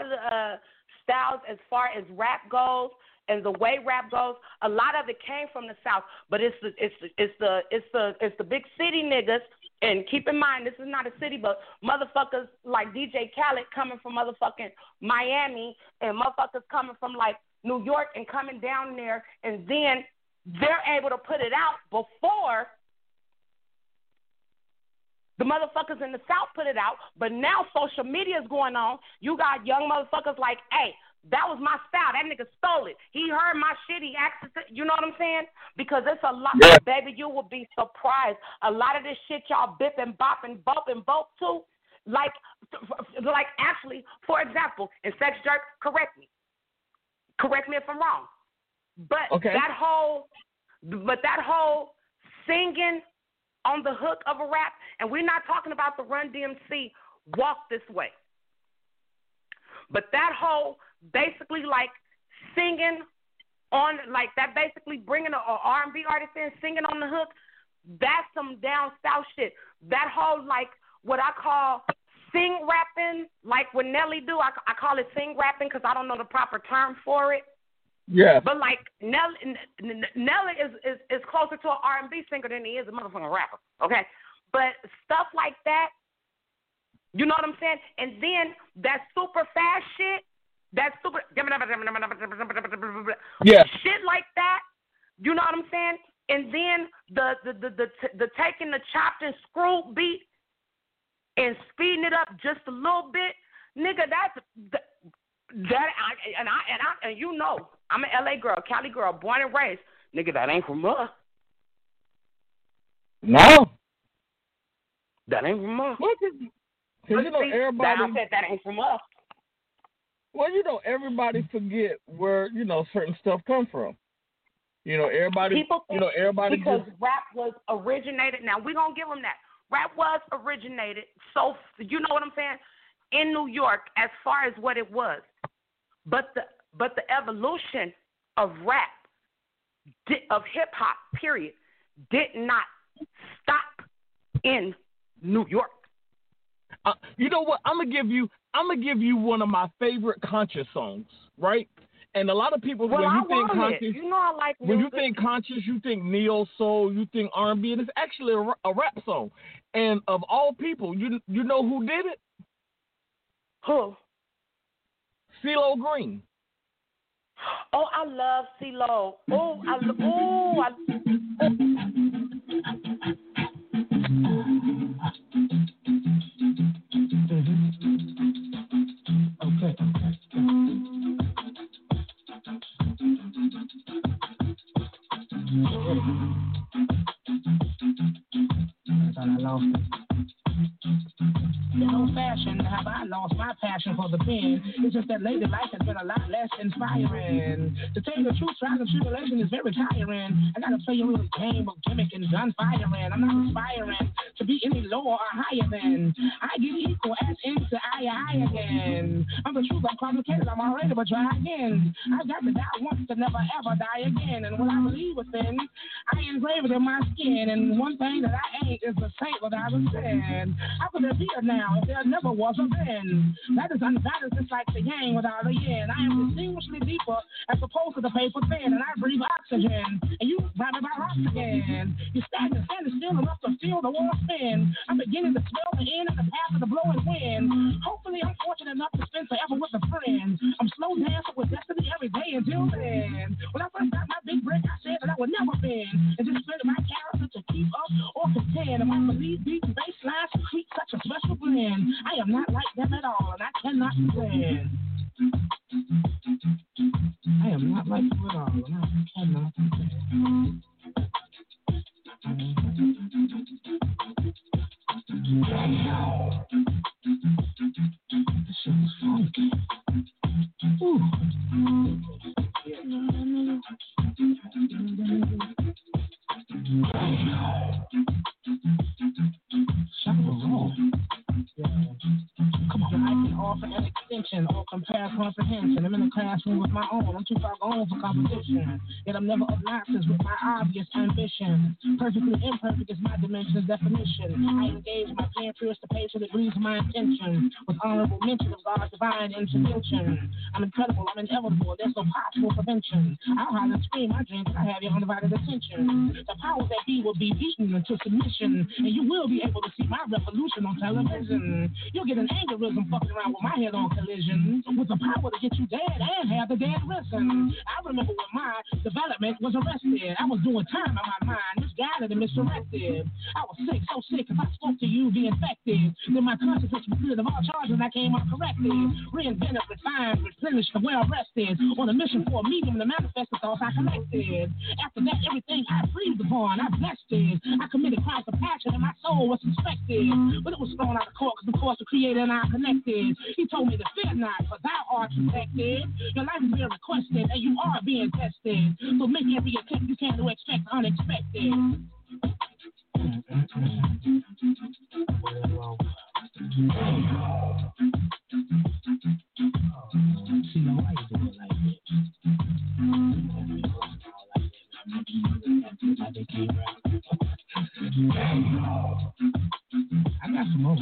as far as rap goes. And the way rap goes, a lot of it came from the South, but it's the big city niggas. And keep in mind, this is not a city, but motherfuckers like DJ Khaled coming from motherfucking Miami, and motherfuckers coming from like New York and coming down there, and then they're able to put it out before the motherfuckers in the South put it out. But now social media is going on. You got young motherfuckers like, hey, that was my style. That nigga stole it. He heard my shit. He asked it. You know what I'm saying? Because it's a lot. Yeah. Baby, you will be surprised. A lot of this shit y'all bip and bop and bump and bump to, like actually, for example, in Sex Jerk, correct me if I'm wrong. But that whole singing on the hook of a rap, and we're not talking about the Run DMC Walk This Way. But that whole basically like singing on like that, basically bringing an R&B artist in, singing on the hook, that's some down south shit. That whole like what I call sing rapping, like what Nelly do, I call it sing rapping because I don't know the proper term for it. Yeah. But like Nelly is closer to an R&B singer than he is a motherfucking rapper. Okay. But stuff like that, you know what I'm saying? And then that super fast shit, that super shit like that, you know what I'm saying? And then the taking the chopped and screwed beat and speeding it up just a little bit, nigga. And you know, I'm an LA girl, Cali girl, born and raised, nigga. That ain't from us. No, that ain't from us. Because everybody. I said that ain't from us. Well, everybody forget where certain stuff come from. Everybody. People think everybody because rap was originated. Now we're gonna give them that. Rap was originated. So you know what I'm saying? In New York, as far as what it was, but the evolution of rap, of hip hop, period, did not stop in New York. You know what? I'm gonna give you one of my favorite Conscious songs, right? And a lot of people, when you think Conscious, I like music. When you think Conscious, you think neo soul, you think R&B, and it's actually a rap song. And of all people, you know who did it? Who? CeeLo Green. Oh, I love CeeLo. Okay. I thought I lost it. The old fashioned, how about lost my passion for the pen. It's just that lately life has been a lot less inspiring. To tell you the truth, trials and tribulation is very tiring. I gotta play a little game of gimmick and gunfiring. I'm not aspiring to be any lower or higher than. I get equal as into I again. I'm the truth, I'm complicated, I'm already, but try again. I've got to die once to never ever die again. And what I believe within, I engrave it in my skin. And one thing that I ain't is a saint without a sin. How could there be a now if there never was a then? That is unbalanced, just like the yang without a yin. I am distinguishedly deeper as opposed to the paper thin. And I breathe oxygen, and you rhyme about rocks again. You stagnant, standing still enough to feel the world spin. I'm beginning to smell the end of the path of the blowing wind. Hopefully I'm fortunate enough to spend forever with a friend. I'm slow dancing with destiny every day until then. When I first got my big break, I said that I would never bend. And just split my character to keep up or contend. And my belief beat and bass lines create such a special blend. I am not like them at all, and I cannot pretend. I am not like you at all, and I cannot pretend. This shit is funky. Ooh. Come on, I can offer an extension or compare comprehension. I'm in the classroom with my own. I'm too far gone for competition. Yet I'm never obnoxious with my obvious ambition. Perfectly imperfect is my dimension's definition. I engage my pen pierce the page that agrees my intention. With honorable mention of God's divine intervention. I'm incredible, I'm inevitable, there's no possible prevention. I'll holler and scream my dreams, I have your undivided attention. The powers that be will be beaten into submission. And you will be able to see my revolution on television. You'll get an aneurysm fucking around with my head on collision. With the power to get you dead and have the dead listen. I remember when my development was arrested. I was doing time on my mind, misguided and misdirected. I was sick, so sick, if I spoke to you, be infected. Then my consciousness was cleared of all charges, I came uncorrected. Reinvented, refined, replenished, and well rested. On a mission for a medium to manifest the thoughts I collected. After that, everything I breathed upon, I blessed it. I committed crimes of passion and my soul was suspected. But it was thrown out of court because the course the Creator and I connected. He told me to fear not, for thou art protected. Your life is being requested and you are being tested. So make every attempt you can to expect the unexpected. See, now why you do it like this? I got some more.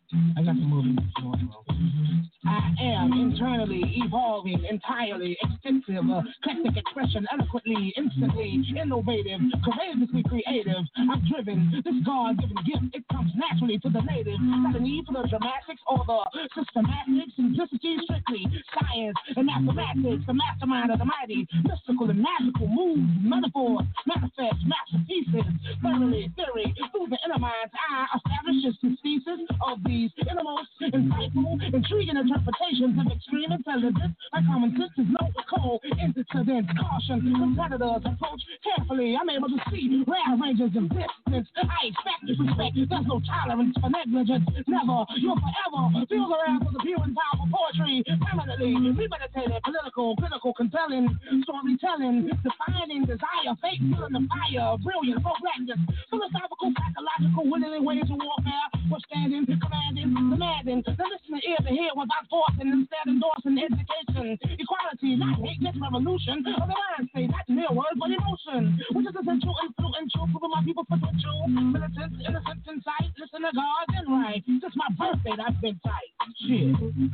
I am internally evolving, entirely extensive, eclectic expression, eloquently, instantly, innovative, courageously creative. I'm driven. This God-given gift, it comes naturally to the native. Not a need for the dramatics or the systematic simplicity, strictly science and mathematics. The mastermind of the mighty, mystical and magical moves, metaphors, manifest masterpieces. Thoroughly theory through the inner mind's eye establishes the thesis of these innermost, insightful, intriguing interpretations of extreme intelligence. My common sense is no cold incident. Caution, competitors approach carefully. I'm able to see rare ranges of distance. I expect respect. There's no tolerance for negligence. Never, you're forever. Feel the wrath of the pure and powerful poetry. Permanently premeditated, political, critical, compelling, storytelling, defining desire, fate, feeling the fire, brilliant, pro-blackness, philosophical, psychological, winning ways of warfare, withstanding, commanding, demanding, the listener ear to hear without forcing, instead endorsing education, equality, not hate, just revolution of the mind state, not mere words but emotion, which is essential, influential, proving my people's potential, militant, innocent, in sight, listen to God, then right, just my birthday, I've been tight, shit.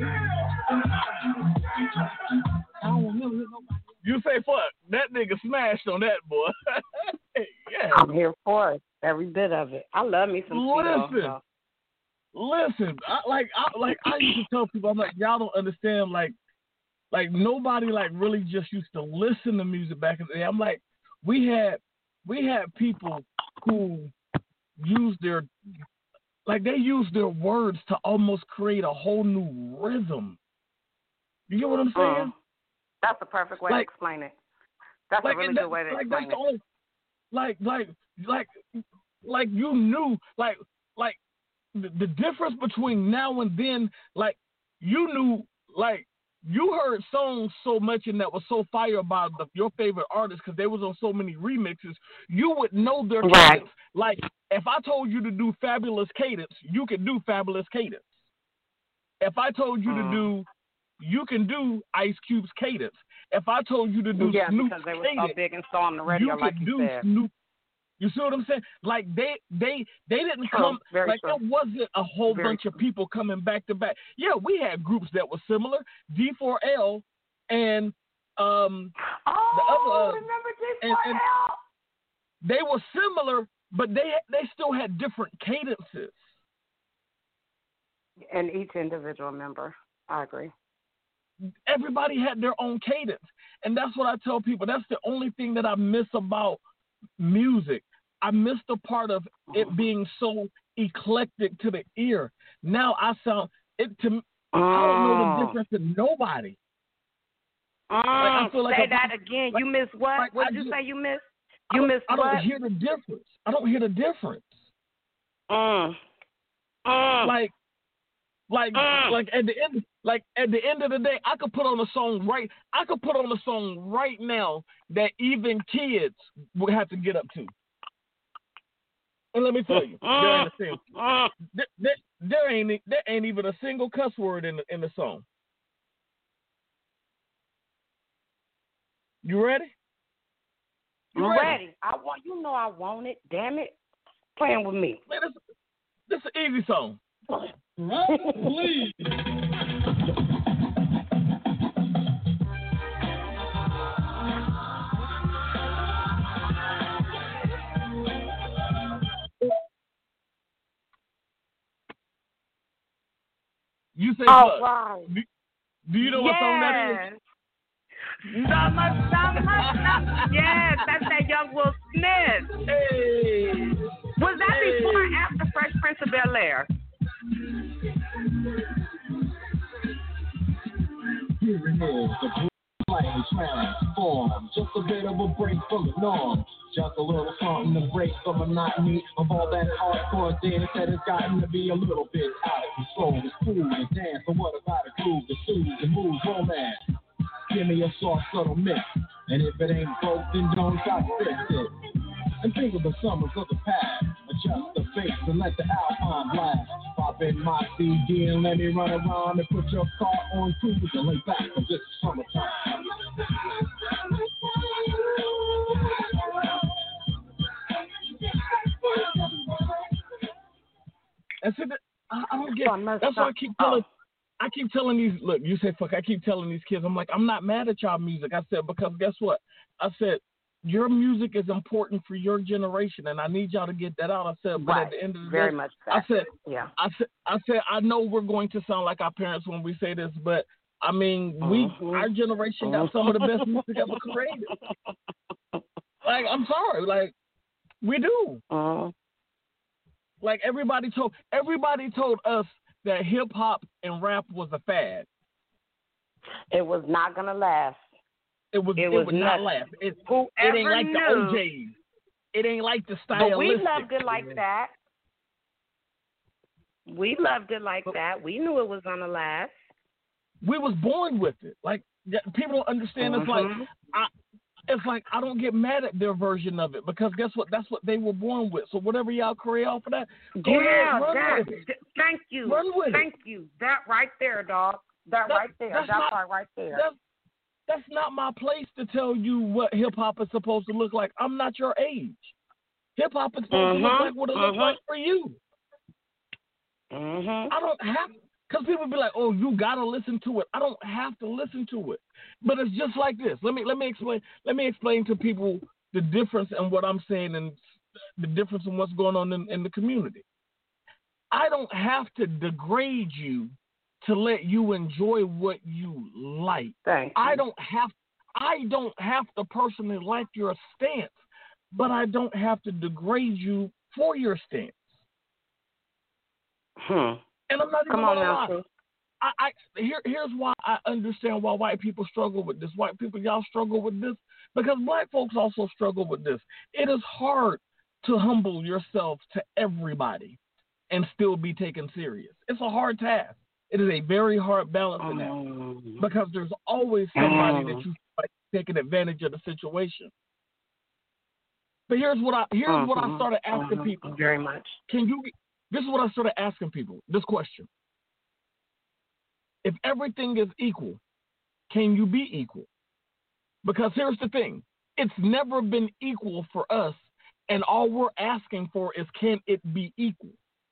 I don't remember nobody. You say fuck, that nigga smashed on that, boy. Yeah. I'm here for it, every bit of it. I love me some Cheetos. Listen, I used to tell people, I'm like, y'all don't understand, like nobody like really just used to listen to music back in the day. I'm like, we had people who used their words to almost create a whole new rhythm. You get what I'm saying? That's the perfect way to explain it. That's a really good way to explain it. Like you knew, like the difference between now and then, like you knew, like, you heard songs so much and that was so fire about your favorite artists because they was on so many remixes, you would know their cadence. Like, if I told you to do Fabulous Cadence, you could do Fabulous Cadence. If I told you to do, you can do Ice Cube's Cadence. If I told you to do Snoop's because they were Cadence, so big and so on the radio, like you said. Snoop. You see what I'm saying? Like they didn't come, like there wasn't a whole bunch of people coming back to back. Yeah, we had groups that were similar, D4L and the other. Remember D4L? And they were similar, but they still had different cadences. And each individual member, I agree. Everybody had their own cadence, and that's what I tell people. That's the only thing that I miss about music. I miss the part of it being so eclectic to the ear. Now I sound it to. I don't know the difference to nobody. I feel like say that again. Like, you miss what? Like, what did you say you miss? You miss what? I don't hear the difference. I don't hear the difference. Like at the end of the day, I could put on a song right now that even kids would have to get up to. And let me tell you, there ain't even a single cuss word in the song. You ready? I'm ready. I want it. Damn it, playing with me. Man, this is an easy song. Please. You say all what? Right. Do you know what song that is? Yes, that's that young Will Smith. Hey. Was that before or after Fresh Prince of Bel-Air? Here it is, the plane transform. Just a bit of a break from the norm. Just a little something to break the monotony of all that hardcore dance that has gotten to be a little bit out of control. It's cool to dance, but what about a groove to soothe and move romance? Give me a soft, subtle mix, and if it ain't broke, then don't try to fix it. And think of the summers of the past. Adjust the bass and let the Alpine blast. Pop in my CD and let me run around and put your car on cruise and lay back for this summertime. I don't get. That's why I keep telling these. Look, you say fuck. I keep telling these kids. I'm like, I'm not mad at y'all music. I said because guess what? I said your music is important for your generation, and I need y'all to get that out. I said, but at the end of the very day, much. I said, yeah. I said, I know we're going to sound like our parents when we say this, but I mean, our generation got some of the best music ever created. Like, I'm sorry, like we do. Like everybody told us that hip hop and rap was a fad. It was not gonna last. It would not last. It ain't like the OJs. It ain't like the stylistic. But we loved it like that. We loved it like that. We knew it was gonna last. We was born with it. Like people don't understand. It's like I don't get mad at their version of it because guess what? That's what they were born with. So whatever y'all create off of that, go ahead, run with it. Thank you. Run with Thank you. That right there, dog. That right there. That part right there. That's not my place to tell you what hip hop is supposed to look like. I'm not your age. Hip hop is supposed to look like what it looks like for you. I don't have, because people be like, "Oh, you gotta listen to it." I don't have to listen to it. But it's just like this. Let me explain. Let me explain to people the difference in what I'm saying and the difference in what's going on in the community. I don't have to degrade you to let you enjoy what you like. I don't have to personally like your stance, but I don't have to degrade you for your stance. And I'm not even gonna lie. Here's why I understand why white people struggle with this. White people, y'all struggle with this because black folks also struggle with this. It is hard to humble yourself to everybody and still be taken serious. It's a hard task. It is a very hard balance in that because there's always somebody that you feel like taking advantage of the situation. But here's what I started asking people. Very much. This is what I started asking people. This question: if everything is equal, can you be equal? Because here's the thing: it's never been equal for us, and all we're asking for is, can it be equal?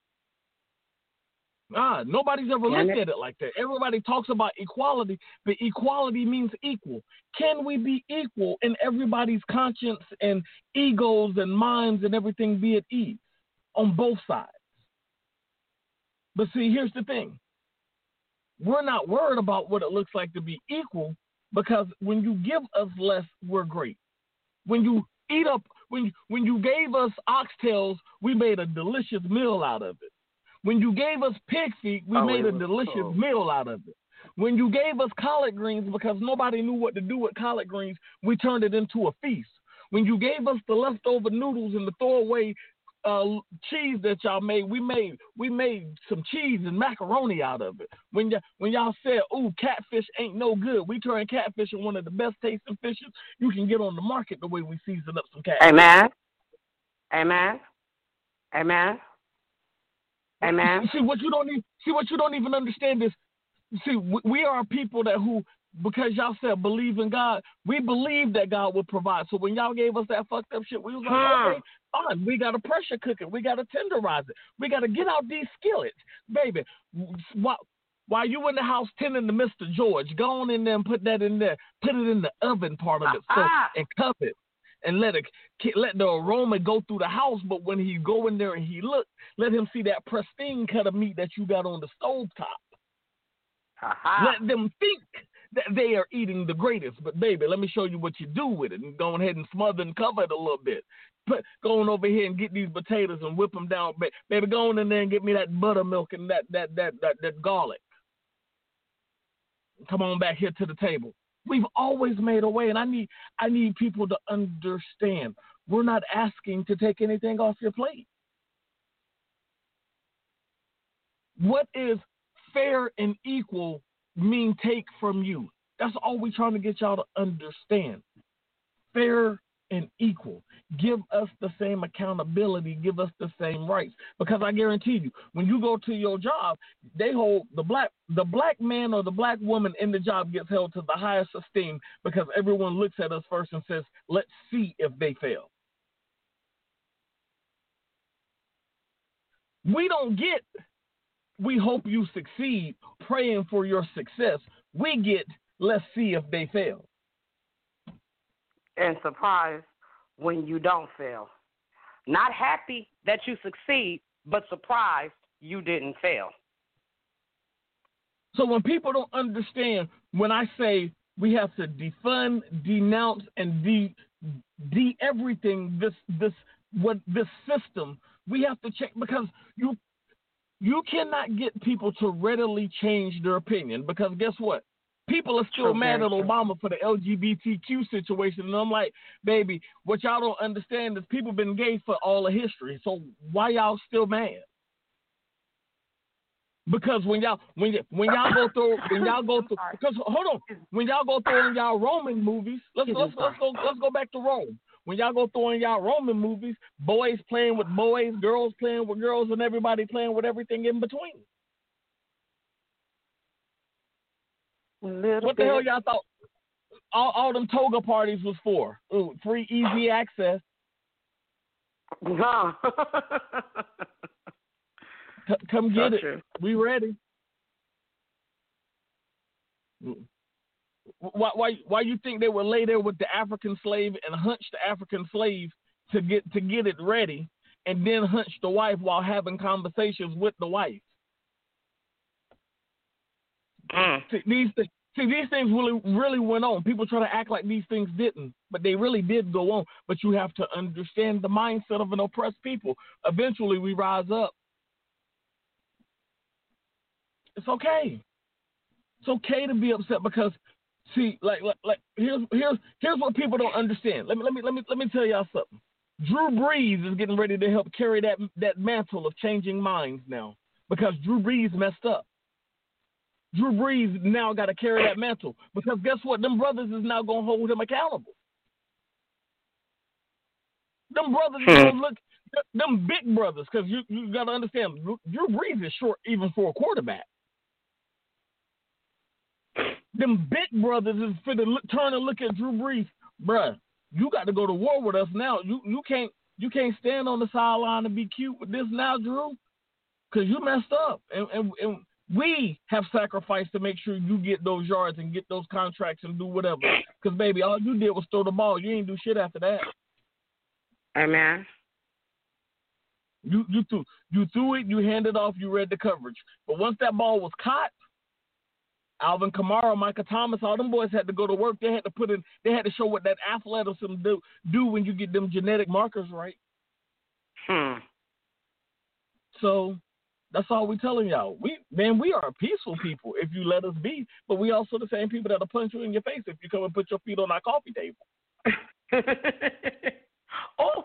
Nobody's ever looked at it like that. Everybody talks about equality, but equality means equal. Can we be equal and everybody's conscience and egos and minds and everything be at ease on both sides? But see, here's the thing. We're not worried about what it looks like to be equal, because when you give us less, we're great. When you eat up, when you gave us oxtails, we made a delicious meal out of it. When you gave us pig feet, we made a delicious meal out of it. When you gave us collard greens, because nobody knew what to do with collard greens, we turned it into a feast. When you gave us the leftover noodles and the throwaway cheese that y'all made, we made some cheese and macaroni out of it. When y'all said, "Ooh, catfish ain't no good," we turned catfish into one of the best tasting fishes you can get on the market. The way we season up some catfish. Amen. Amen. Amen. Amen. See what you don't even understand is, see, we are people who, because y'all said believe in God, we believe that God will provide. So when y'all gave us that fucked up shit, we was like, okay, fine. We got to pressure cook it. We got to tenderize it. We got to get out these skillets, baby. While you in the house tending to Mr. George, go on in there and put that in there. Put it in the oven part of it, and cup it. And let the aroma go through the house. But when he go in there and he look, let him see that pristine cut of meat that you got on the stove top. Let them think that they are eating the greatest. But baby, let me show you what you do with it. And go ahead and smother and cover it a little bit. Go on over here and get these potatoes and whip them down. Baby, go on in there and get me that buttermilk and that garlic. Come on back here to the table. We've always made a way, and I need people to understand. We're not asking to take anything off your plate. What is fair and equal mean take from you? That's all we're trying to get y'all to understand. Fair and equal. Give us the same accountability. Give us the same rights. Because I guarantee you, when you go to your job, they hold the black man or the black woman in the job gets held to the highest esteem, because everyone looks at us first and says, let's see if they fail. We don't get, we hope you succeed, praying for your success. We get, let's see if they fail. And surprised when you don't fail. Not happy that you succeed, but surprised you didn't fail. So when people don't understand, when I say we have to defund, denounce, and de everything this system, we have to check, because you cannot get people to readily change their opinion, because guess what? People are still mad at Obama for the LGBTQ situation. And I'm like, baby, what y'all don't understand is people been gay for all of history. So why y'all still mad? Because when y'all go through, because hold on, when y'all go through in y'all Roman movies, let's go back to Rome. When y'all go through in y'all Roman movies, boys playing with boys, girls playing with girls, and everybody playing with everything in between. What the hell y'all thought all them toga parties was for? Ooh, free, easy access. Come get it. We ready. Why you think they would lay there with the African slave and hunch the African slave to get it ready, and then hunch the wife while having conversations with the wife? See, these things really went on. People try to act like these things didn't, but they really did go on. But you have to understand the mindset of an oppressed people. Eventually, we rise up. It's okay. It's okay to be upset, because, see, like here's what people don't understand. Let me tell y'all something. Drew Brees is getting ready to help carry that mantle of changing minds now, because Drew Brees messed up. Drew Brees now got to carry that mantle because guess what? Them brothers is now gonna hold him accountable. Them brothers is gonna look. Them big brothers, because you got to understand, Drew Brees is short even for a quarterback. Them big brothers is for the turn and look at Drew Brees, bruh. You got to go to war with us now. You can't stand on the sideline and be cute with this now, Drew, because you messed up, and we have sacrificed to make sure you get those yards and get those contracts and do whatever. Because baby, all you did was throw the ball. You ain't do shit after that. Amen. You threw it, you handed off, you read the coverage. But once that ball was caught, Alvin Kamara, Micah Thomas, all them boys had to go to work. They had to show what that athleticism do when you get them genetic markers right. So that's all we telling y'all. We are a peaceful people if you let us be, but we also the same people that'll punch you in your face if you come and put your feet on our coffee table. Oh.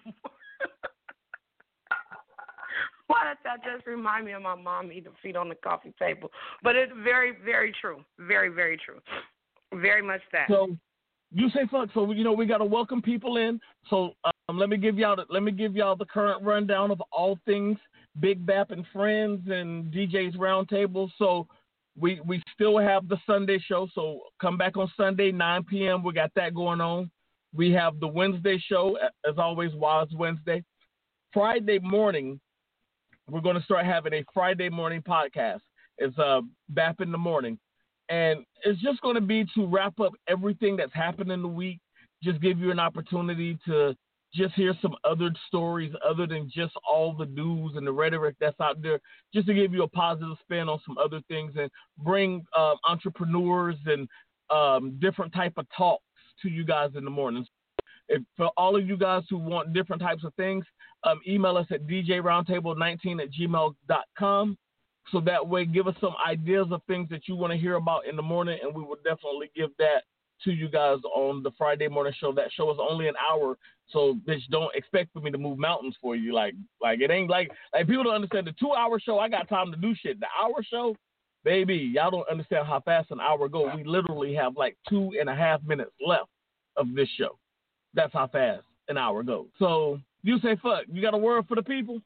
Why did that just remind me of my mom eating feet on the coffee table? But it's very, very true. Very, very true. Very much that. So you say fuck. So we got to welcome people in. So let me give y'all the current rundown of all things Big Bap and Friends and DJ's Roundtable. So we still have the Sunday show. So come back on Sunday 9 p.m. We got that going on. We have the Wednesday show, as always, Wise Wednesday. Friday morning, we're going to start having a Friday morning podcast. It's BAP in the morning. And it's just going to be to wrap up everything that's happened in the week, just give you an opportunity to just hear some other stories other than just all the news and the rhetoric that's out there, just to give you a positive spin on some other things and bring entrepreneurs and different type of talks to you guys in the mornings. If for all of you guys who want different types of things, email us at djroundtable19@gmail.com. So that way, give us some ideas of things that you want to hear about in the morning, and we will definitely give that to you guys on the Friday morning show. That show is only an hour, so bitch, don't expect for me to move mountains for you. Like it ain't like people don't understand the 2-hour show. I got time to do shit. The hour show, baby, y'all don't understand how fast an hour goes. We literally have like 2.5 minutes left of this show. That's how fast an hour goes. So you say fuck. You got a word for the people?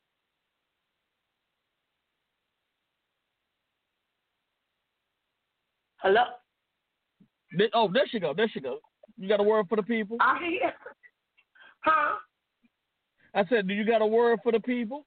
Hello? Oh, there she go. There she go. You got a word for the people? I'm here. Huh? I said, do you got a word for the people?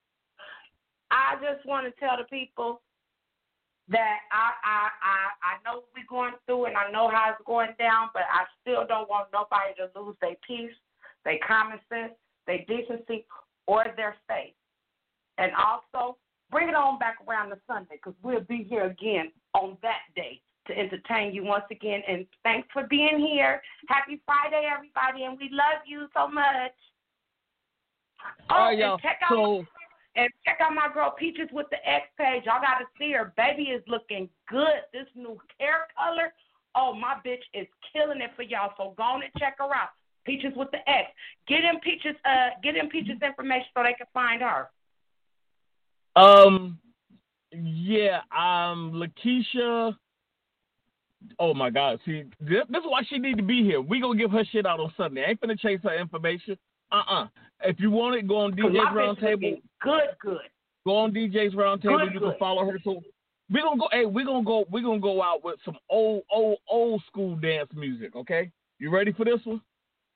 I just want to tell the people that I know what we're going through and I know how it's going down, but I still don't want nobody to lose their peace, their common sense, their decency, or their faith. And also, bring it on back around to Sunday because we'll be here again on that day to entertain you once again. And thanks for being here. Happy Friday, everybody, and we love you so much. All right, y'all. And check out my girl Peaches with the X page. Y'all got to see her. Baby is looking good. This new hair color, oh, my bitch is killing it for y'all. So go on and check her out. Peaches with the X. Get in Peaches information so they can find her. Yeah, Lakeisha. Oh my God! See, this is why she need to be here. We gonna give her shit out on Sunday. I ain't finna chase her information. If you want it, go on DJ's Roundtable. Good. Go on DJ's Roundtable. You Good. can follow her. So we're gonna go. Hey, we're gonna go out with some old school dance music. Okay, you ready for this one?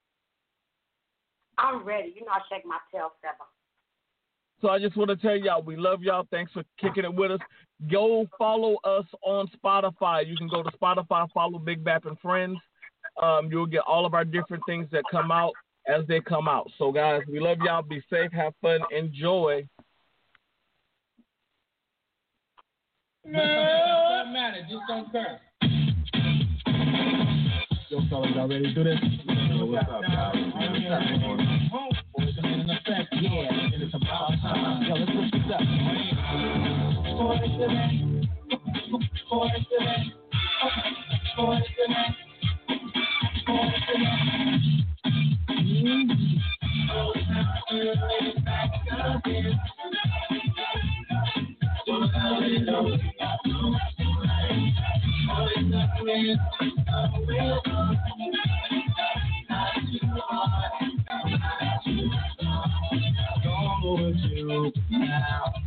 I'm ready. You know I shake my tail feather. So I just want to tell y'all we love y'all. Thanks for kicking it with us. Go follow us on Spotify. You can go to Spotify, follow Big Bap and Friends. You'll get all of our different things that come out as they come out. So, guys, we love y'all. Be safe. Have fun. Enjoy. No matter. Just don't curse. Yo, fellas, y'all ready to do this? What's up, guys? Homeboys are in effect. Yeah, it's about time. Yo, let's push this up. now.